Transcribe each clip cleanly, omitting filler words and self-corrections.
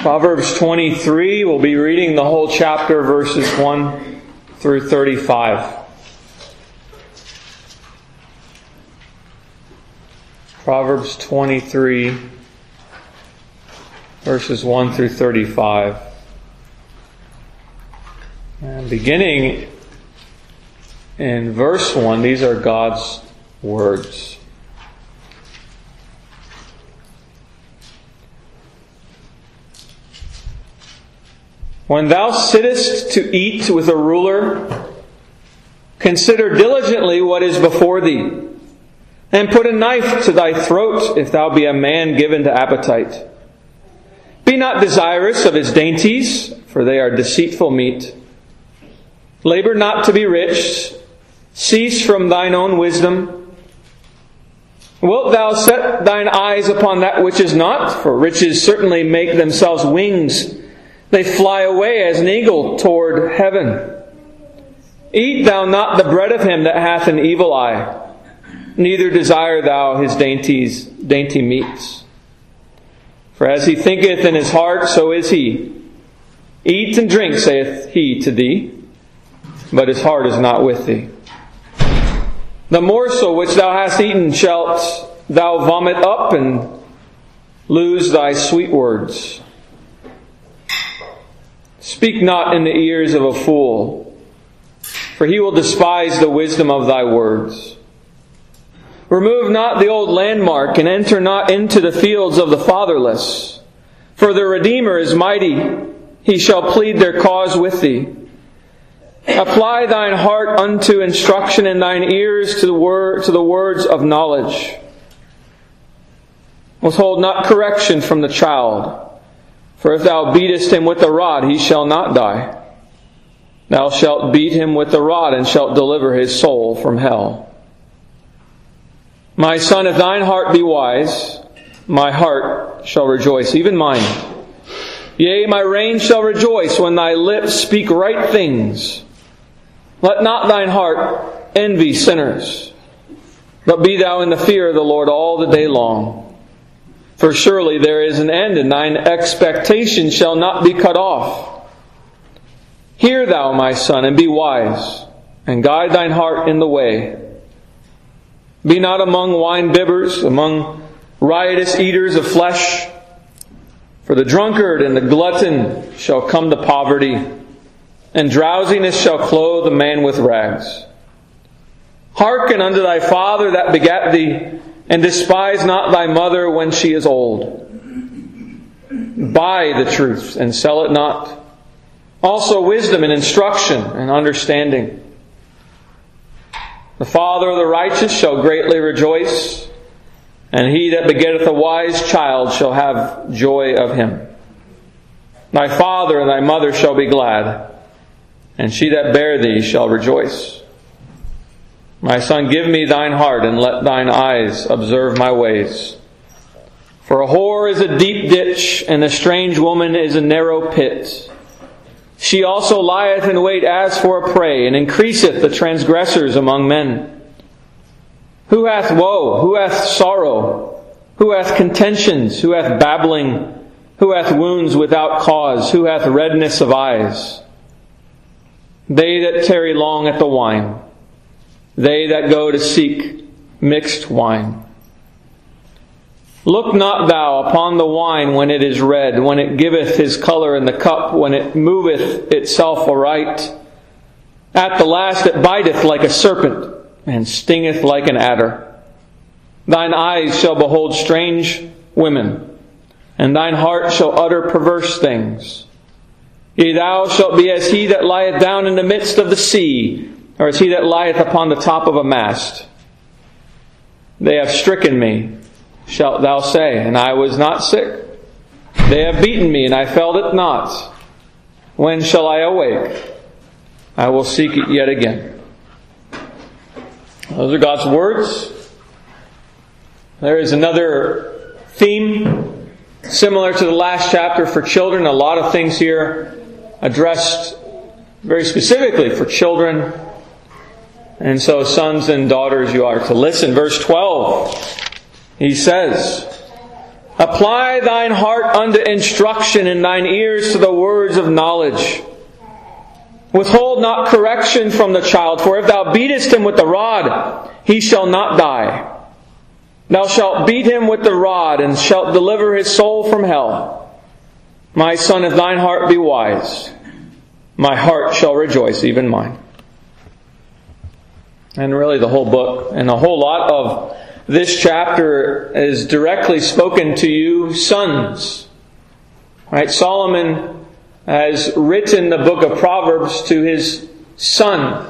Proverbs 23, we'll be reading the whole chapter, verses 1 through 35. Proverbs 23, verses 1 through 35. And beginning in verse 1, these are God's words. When thou sittest to eat with a ruler, consider diligently what is before thee, and put a knife to thy throat if thou be a man given to appetite. Be not desirous of his dainties, for they are deceitful meat. Labor not to be rich. Cease from thine own wisdom. Wilt thou set thine eyes upon that which is not? For riches certainly make themselves wings. They fly away as an eagle toward heaven. Eat thou not the bread of him that hath an evil eye, neither desire thou his dainty meats. For as he thinketh in his heart, so is he. Eat and drink, saith he to thee, but his heart is not with thee. The morsel which thou hast eaten shalt thou vomit up, and lose thy sweet words. Speak not in the ears of a fool, for he will despise the wisdom of thy words. Remove not the old landmark, and enter not into the fields of the fatherless. For the Redeemer is mighty, he shall plead their cause with thee. Apply thine heart unto instruction, and thine ears to the words of knowledge. Withhold not correction from the child. For if thou beatest him with the rod, he shall not die. Thou shalt beat him with the rod, and shalt deliver his soul from hell. My son, if thine heart be wise, my heart shall rejoice, even mine. Yea, my reign shall rejoice when thy lips speak right things. Let not thine heart envy sinners, but be thou in the fear of the Lord all the day long. For surely there is an end, and thine expectation shall not be cut off. Hear thou, my son, and be wise, and guide thine heart in the way. Be not among wine-bibbers, among riotous eaters of flesh. For the drunkard and the glutton shall come to poverty, and drowsiness shall clothe a man with rags. Hearken unto thy father that begat thee, and despise not thy mother when she is old. Buy the truth and sell it not. Also wisdom and instruction and understanding. The father of the righteous shall greatly rejoice, and he that begetteth a wise child shall have joy of him. Thy father and thy mother shall be glad, and she that bare thee shall rejoice. My son, give me thine heart, and let thine eyes observe my ways. For a whore is a deep ditch, and a strange woman is a narrow pit. She also lieth in wait as for a prey, and increaseth the transgressors among men. Who hath woe? Who hath sorrow? Who hath contentions? Who hath babbling? Who hath wounds without cause? Who hath redness of eyes? They that tarry long at the wine. They that go to seek mixed wine. Look not thou upon the wine when it is red, when it giveth his colour in the cup, when it moveth itself aright. At the last it biteth like a serpent, and stingeth like an adder. Thine eyes shall behold strange women, and thine heart shall utter perverse things. Yea, thou shalt be as he that lieth down in the midst of the sea, or as he that lieth upon the top of a mast. They have stricken me, shalt thou say, and I was not sick. They have beaten me, and I felt it not. When shall I awake? I will seek it yet again. Those are God's words. There is another theme similar to the last chapter for children. A lot of things here addressed very specifically for children. And so, sons and daughters, you are to listen. Verse 12, he says, Apply thine heart unto instruction, and thine ears to the words of knowledge. Withhold not correction from the child, for if thou beatest him with the rod, he shall not die. Thou shalt beat him with the rod, and shalt deliver his soul from hell. My son, if thine heart be wise, my heart shall rejoice, even mine. And really the whole book and a whole lot of this chapter is directly spoken to you sons. Right? Solomon has written the book of Proverbs to his son.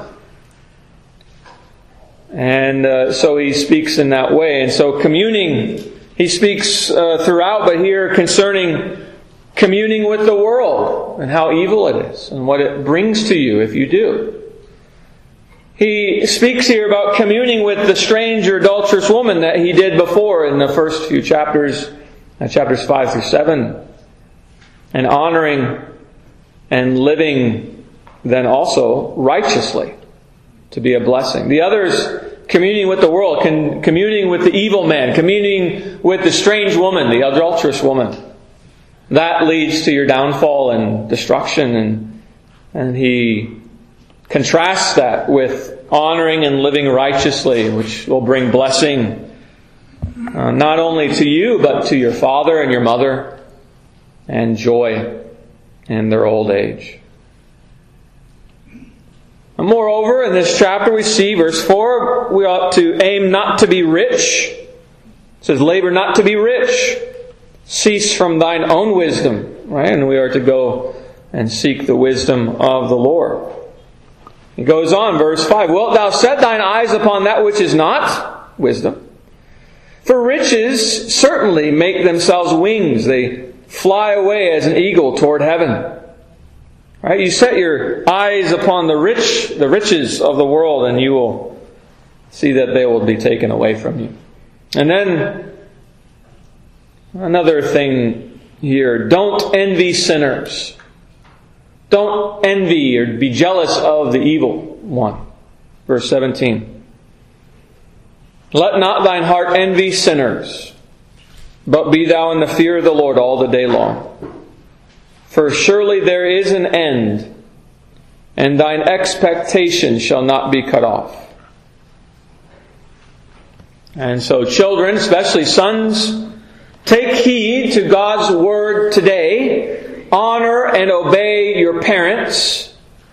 And so he speaks in that way. And so communing, he speaks throughout, but here concerning communing with the world and how evil it is and what it brings to you if you do. He speaks here about communing with the strange or adulterous woman that he did before in the first few chapters, chapters 5 through 7. And honoring and living then also righteously to be a blessing. The others, communing with the world, communing with the evil man, communing with the strange woman, the adulterous woman. That leads to your downfall and destruction. And he contrasts that with honoring and living righteously, which will bring blessing not only to you, but to your father and your mother, and joy in their old age. And moreover, in this chapter we see, verse 4, we ought to aim not to be rich. It says, labor not to be rich. Cease from thine own wisdom. Right? And we are to go and seek the wisdom of the Lord. It goes on, verse 5, wilt thou set thine eyes upon that which is not wisdom? For riches certainly make themselves wings. They fly away as an eagle toward heaven. Right? You set your eyes upon the riches of the world, and you will see that they will be taken away from you. And then another thing here, don't envy sinners. Don't envy or be jealous of the evil one. Verse 17. Let not thine heart envy sinners, but be thou in the fear of the Lord all the day long. For surely there is an end, and thine expectation shall not be cut off. And so children, especially sons, take heed to God's word today. Honor and obey your parents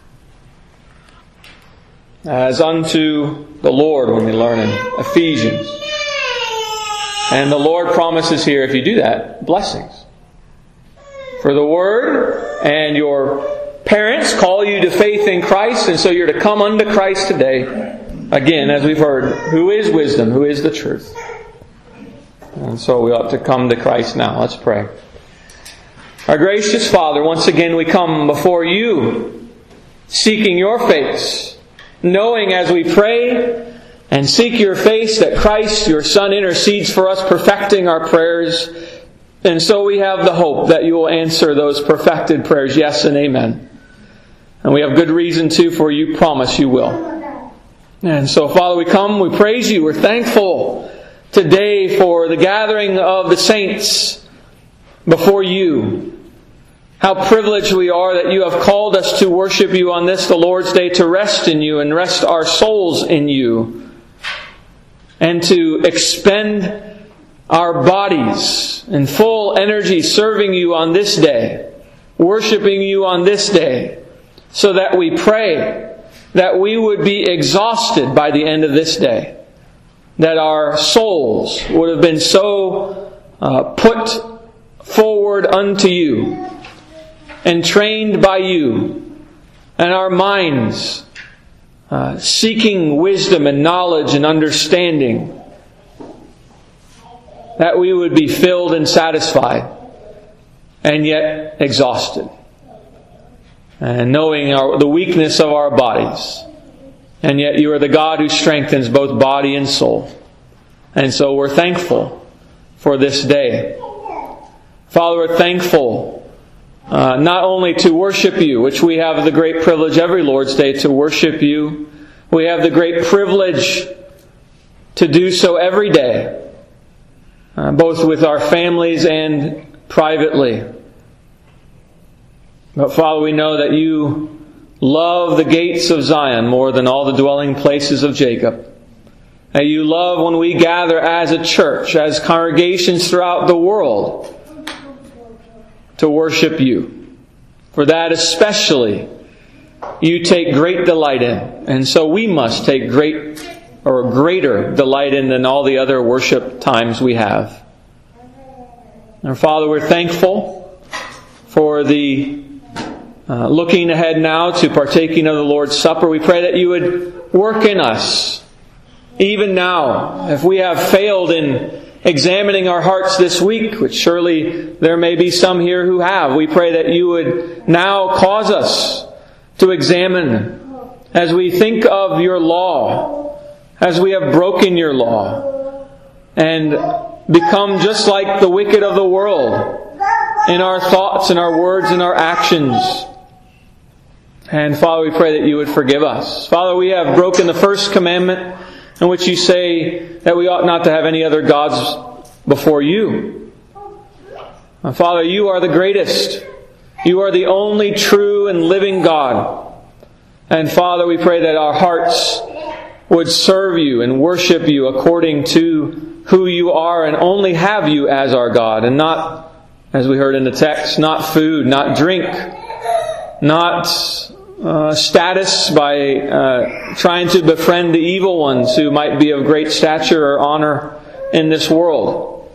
as unto the Lord, when we learn in Ephesians. And the Lord promises here, if you do that, blessings. For the Word and your parents call you to faith in Christ, and so you're to come unto Christ today. Again, as we've heard, who is wisdom, who is the truth. And so we ought to come to Christ now. Let's pray. Our gracious Father, once again we come before you, seeking your face, knowing as we pray and seek your face that Christ, your Son, intercedes for us, perfecting our prayers. And so we have the hope that you will answer those perfected prayers, yes and amen. And we have good reason to, for you promise you will. And so, Father, we come, we praise you, we're thankful today for the gathering of the saints before you. How privileged we are that you have called us to worship you on this, the Lord's Day, to rest in you and rest our souls in you. And to expend our bodies in full energy serving you on this day, worshiping you on this day, so that we pray that we would be exhausted by the end of this day. That our souls would have been so put forward unto you and trained by you, and our minds seeking wisdom and knowledge and understanding, that we would be filled and satisfied and yet exhausted, and knowing the weakness of our bodies, and yet you are the God who strengthens both body and soul. And so we're thankful for this day. Father, we're thankful not only to worship you, which we have the great privilege every Lord's Day to worship you. We have the great privilege to do so every day. both with our families and privately. But Father, we know that you love the gates of Zion more than all the dwelling places of Jacob. That you love when we gather as a church, as congregations throughout the world, to worship you. For that especially you take great delight in. And so we must take greater delight in than all the other worship times we have. Our Father, we're thankful for the looking ahead now to partaking of the Lord's Supper. We pray that you would work in us. Even now, if we have failed in examining our hearts this week, which surely there may be some here who have, we pray that you would now cause us to examine as we think of your law, as we have broken your law, and become just like the wicked of the world in our thoughts and our words and our actions. And Father, we pray that you would forgive us. Father, we have broken the first commandment, in which you say that we ought not to have any other gods before you. Father, you are the greatest. You are the only true and living God. And Father, we pray that our hearts would serve you and worship you according to who you are, and only have you as our God, and not, as we heard in the text, not food, not drink, not status by trying to befriend the evil ones who might be of great stature or honor in this world.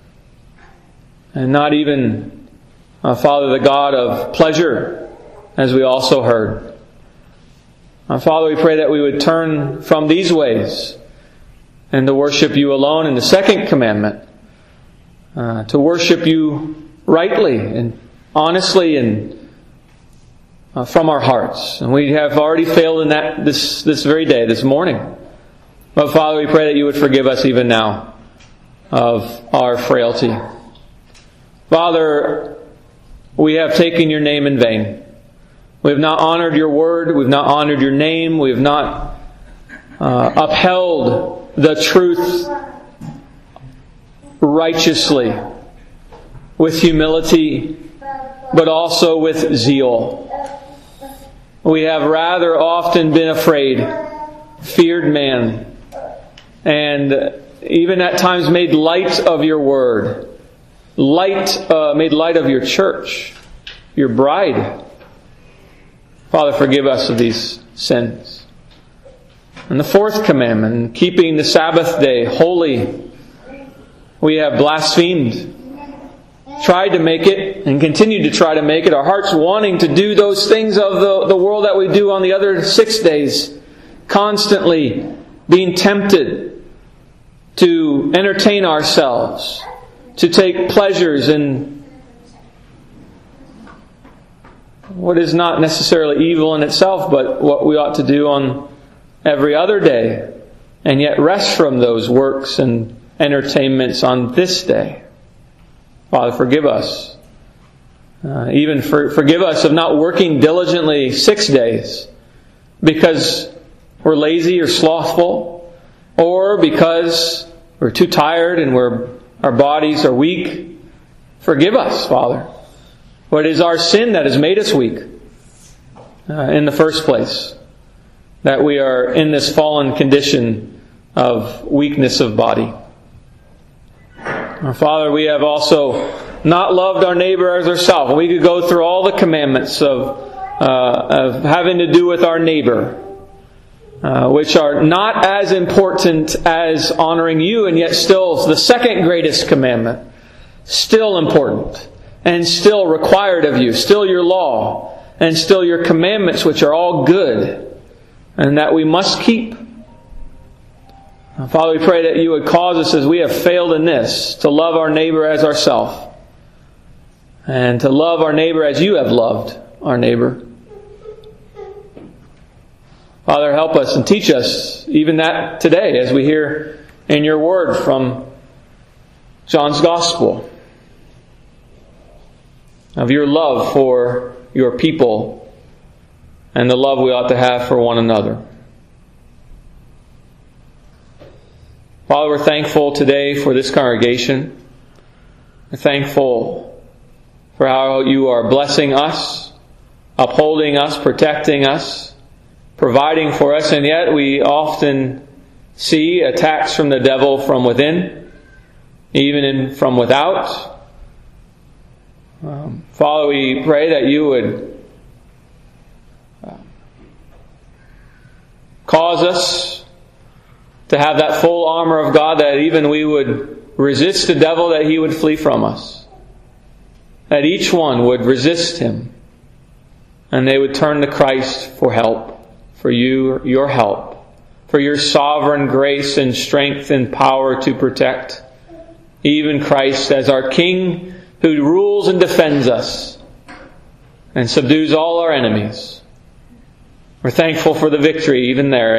And not even, Father, the God of pleasure, as we also heard. Father, we pray that we would turn from these ways and to worship you alone. And the second commandment, to worship you rightly and honestly and from our hearts. And we have already failed in that this very day, this morning. But Father, we pray that you would forgive us even now of our frailty. Father, we have taken your name in vain. We have not honored your word. We have not honored your name. We have not upheld the truth righteously, with humility, but also with zeal. We have rather often been afraid, feared man, and even at times made light of your word, made light of your church, your bride. Father, forgive us of these sins. And the fourth commandment, keeping the Sabbath day holy, we have blasphemed, tried to make it, and continue to try to make it, our hearts wanting to do those things of the world that we do on the other 6 days, constantly being tempted to entertain ourselves, to take pleasures in what is not necessarily evil in itself, but what we ought to do on every other day, and yet rest from those works and entertainments on this day. Father, forgive us. Forgive us of not working diligently 6 days because we're lazy or slothful, or because we're too tired and our bodies are weak. Forgive us, Father. What is our sin that has made us weak in the first place? That we are in this fallen condition of weakness of body. Father, we have also not loved our neighbor as ourselves. We could go through all the commandments of having to do with our neighbor, which are not as important as honoring you, and yet still the second greatest commandment, still important and still required of you, still your law and still your commandments, which are all good and that we must keep. Father, we pray that you would cause us, as we have failed in this, to love our neighbor as ourselves, and to love our neighbor as you have loved our neighbor. Father, help us and teach us even that today, as we hear in your word from John's Gospel, of your love for your people and the love we ought to have for one another. Father, we're thankful today for this congregation. We're thankful for how you are blessing us, upholding us, protecting us, providing for us, and yet we often see attacks from the devil from within, even from without. Father, we pray that you would cause us to have that full armor of God, that even we would resist the devil, that he would flee from us. That each one would resist him, and they would turn to Christ for help, for your help, for your sovereign grace and strength and power to protect. Even Christ as our King, who rules and defends us and subdues all our enemies. We're thankful for the victory even there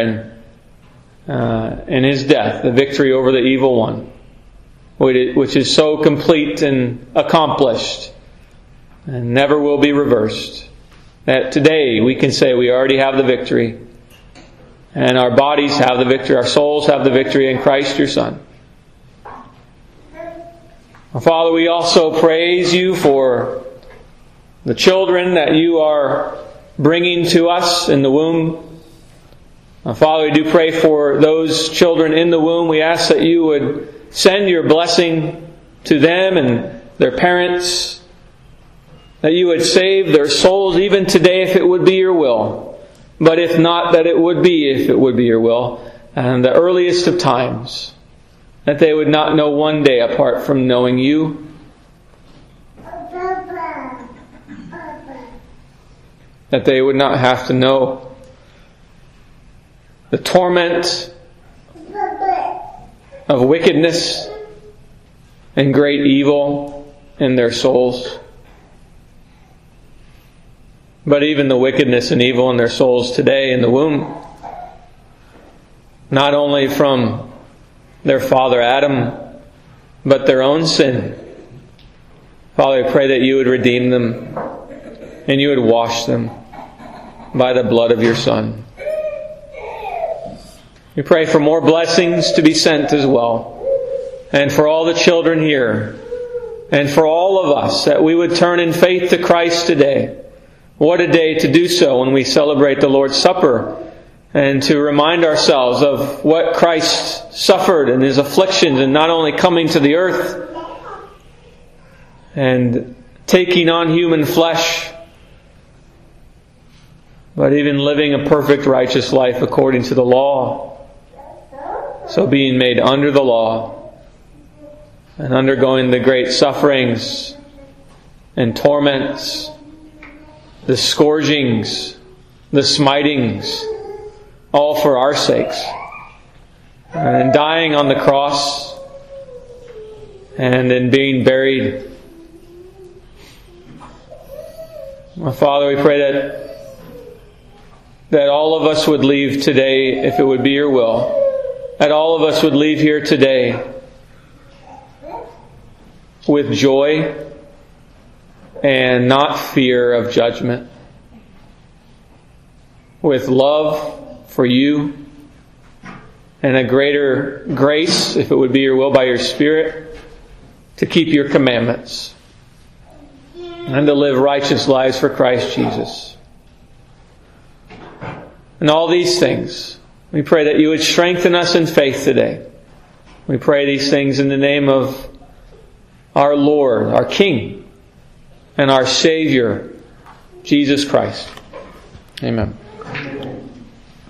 in His death, the victory over the evil one, which is so complete and accomplished and never will be reversed. That today we can say we already have the victory, and our bodies have the victory, our souls have the victory in Christ your Son. Father, we also praise you for the children that you are bringing to us in the womb. Father, we do pray for those children in the womb. We ask that you would send your blessing to them and their parents, that you would save their souls even today if it would be your will. But if not, that it would be if it would be your will. And the earliest of times, that they would not know one day apart from knowing you. That they would not have to know the torment of wickedness and great evil in their souls. But even the wickedness and evil in their souls today in the womb, not only from their father Adam, but their own sin. Father, I pray that you would redeem them and you would wash them by the blood of your Son. We pray for more blessings to be sent as well, and for all the children here, and for all of us, that we would turn in faith to Christ today. What a day to do so when we celebrate the Lord's Supper, and to remind ourselves of what Christ suffered in His afflictions, and not only coming to the earth and taking on human flesh, but even living a perfect righteous life according to the law. So being made under the law and undergoing the great sufferings and torments, the scourgings, the smitings, all for our sakes. And dying on the cross and then being buried. My Father, we pray that all of us would leave today, if it would be your will, that all of us would leave here today with joy and not fear of judgment, with love for you and a greater grace, if it would be your will by your Spirit, to keep your commandments and to live righteous lives for Christ Jesus. And all these things, we pray that you would strengthen us in faith today. We pray these things in the name of our Lord, our King, and our Savior, Jesus Christ. Amen.